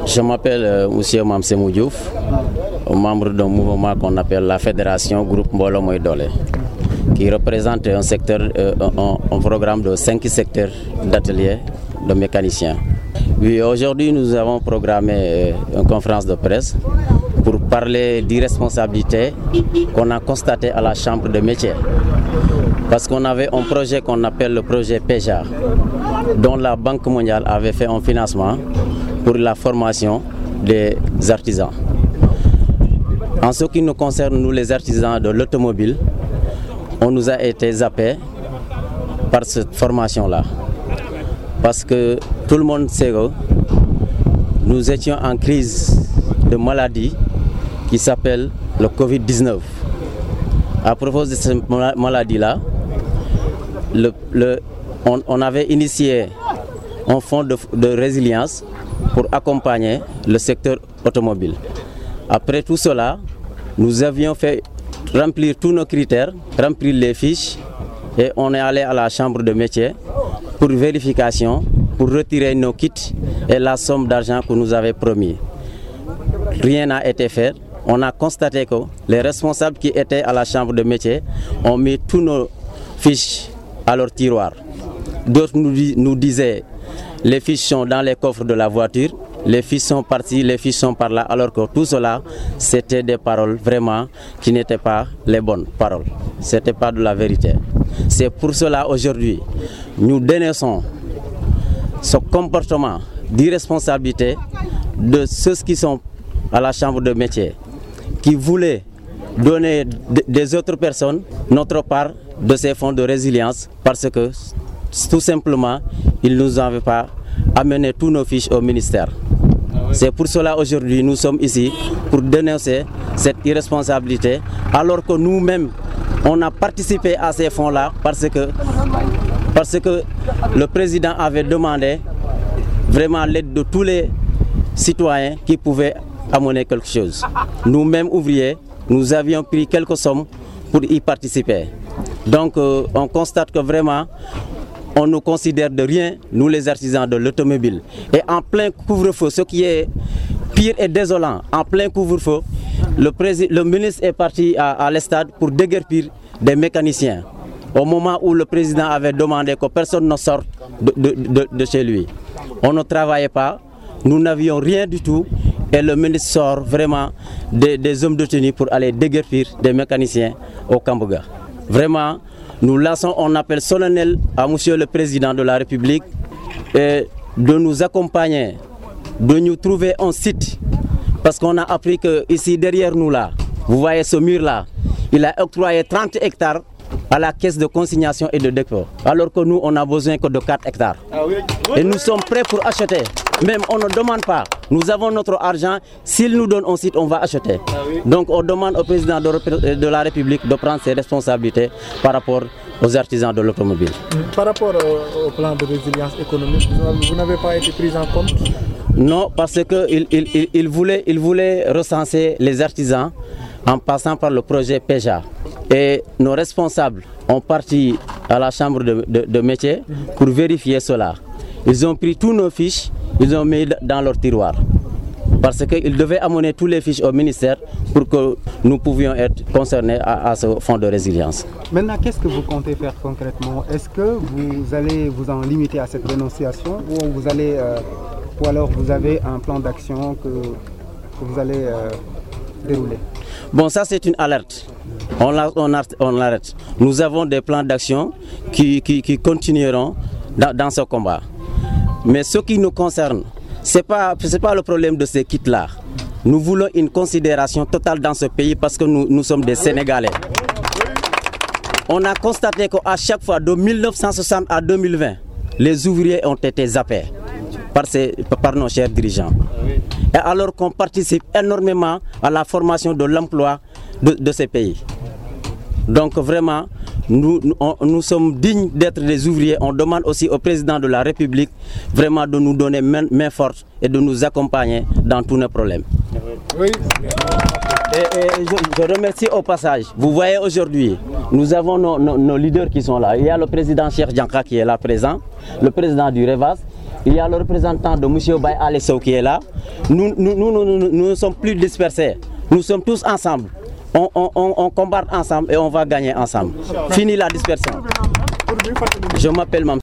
Je m'appelle Monsieur Mamsemou Diouf, membre d'un mouvement qu'on appelle la Fédération Groupe Mbolo Moïdole, qui représente un secteur, un programme de 5 secteurs d'ateliers de mécaniciens. Oui, aujourd'hui nous avons programmé une conférence de presse pour parler d'irresponsabilité qu'on a constaté à la Chambre de métiers. Parce qu'on avait un projet qu'on appelle le projet PEJA, dont la Banque mondiale avait fait un financement pour la formation des artisans. En ce qui nous concerne, nous les artisans de l'automobile, on nous a été zappés par cette formation-là. Parce que tout le monde sait que nous étions en crise de maladie qui s'appelle le Covid-19. À propos de cette maladie-là, on avait initié un fonds de résilience pour accompagner le secteur automobile. Après tout cela, nous avions fait remplir tous nos critères, remplir les fiches et on est allé à la chambre de métier pour vérification, pour retirer nos kits et la somme d'argent que nous avions promis. Rien n'a été fait. On a constaté que les responsables qui étaient à la chambre de métier ont mis tous nos fiches à leur tiroir. D'autres nous disaient les fiches sont dans les coffres de la voiture, les fiches sont parties, les fiches sont par là, alors que tout cela, c'était des paroles vraiment qui n'étaient pas les bonnes paroles. Ce n'était pas de la vérité. C'est pour cela aujourd'hui, nous dénonçons ce comportement d'irresponsabilité de ceux qui sont à la chambre de métier, qui voulaient donner des autres personnes notre part de ces fonds de résilience parce que tout simplement, ils ne nous avaient pas amené tous nos fiches au ministère. C'est pour cela aujourd'hui nous sommes ici pour dénoncer cette irresponsabilité alors que nous-mêmes on a participé à ces fonds-là parce que le président avait demandé vraiment l'aide de tous les citoyens qui pouvaient amener quelque chose. Nous-mêmes ouvriers, nous avions pris quelques sommes pour y participer. Donc on constate que vraiment on nous considère de rien, nous les artisans de l'automobile. Et en plein couvre-feu, ce qui est pire et désolant, en plein couvre-feu, le ministre est parti à l'estade pour déguerpir des mécaniciens. Au moment où le président avait demandé que personne ne sorte de chez lui. On ne travaillait pas, nous n'avions rien du tout. Et le ministre sort vraiment des hommes de tenue pour aller déguerpir des mécaniciens au Kambuga. Vraiment, nous lançons un appel solennel à Monsieur le Président de la République de nous accompagner, de nous trouver un site. Parce qu'on a appris que ici derrière nous là, vous voyez ce mur là, il a octroyé 30 hectares à la caisse de consignation et de dépôt. Alors que nous, on n'a besoin que de 4 hectares. Et nous sommes prêts pour acheter. Même on ne demande pas. Nous avons notre argent. S'il nous donne un site, on va acheter. Donc on demande au président de la République de prendre ses responsabilités par rapport aux artisans de l'automobile. Par rapport au plan de résilience économique, vous n'avez pas été pris en compte? Non, parce qu'il voulait recenser les artisans en passant par le projet PEJA. Et nos responsables ont parti à la chambre de métier pour vérifier cela. Ils ont pris tous nos fiches, ils ont mis dans leur tiroir. Parce qu'ils devaient amener tous les fiches au ministère pour que nous pouvions être concernés à ce fonds de résilience. Maintenant, qu'est-ce que vous comptez faire concrètement? Est-ce que vous allez vous en limiter à cette dénonciation ou alors vous avez un plan d'action que vous allez dérouler? Bon, ça c'est une alerte. On l'arrête. Nous avons des plans d'action qui continueront dans ce combat. Mais ce qui nous concerne, ce n'est pas le problème de ces kits-là. Nous voulons une considération totale dans ce pays parce que nous sommes des Sénégalais. On a constaté qu'à chaque fois, de 1960 à 2020, les ouvriers ont été zappés par nos chers dirigeants. Et alors qu'on participe énormément à la formation de l'emploi de ces pays. Donc vraiment, nous sommes dignes d'être des ouvriers. On demande aussi au président de la République vraiment de nous donner main forte et de nous accompagner dans tous nos problèmes. Oui. Et je remercie au passage. Vous voyez aujourd'hui, nous avons nos leaders qui sont là. Il y a le président Cheikh Dianka qui est là présent, le président du REVAS. Il y a le représentant de M. Baye Alessou qui est là. Nous ne sommes plus dispersés. Nous sommes tous ensemble. On combat ensemble et on va gagner ensemble. Fini la dispersion. Je m'appelle Mam.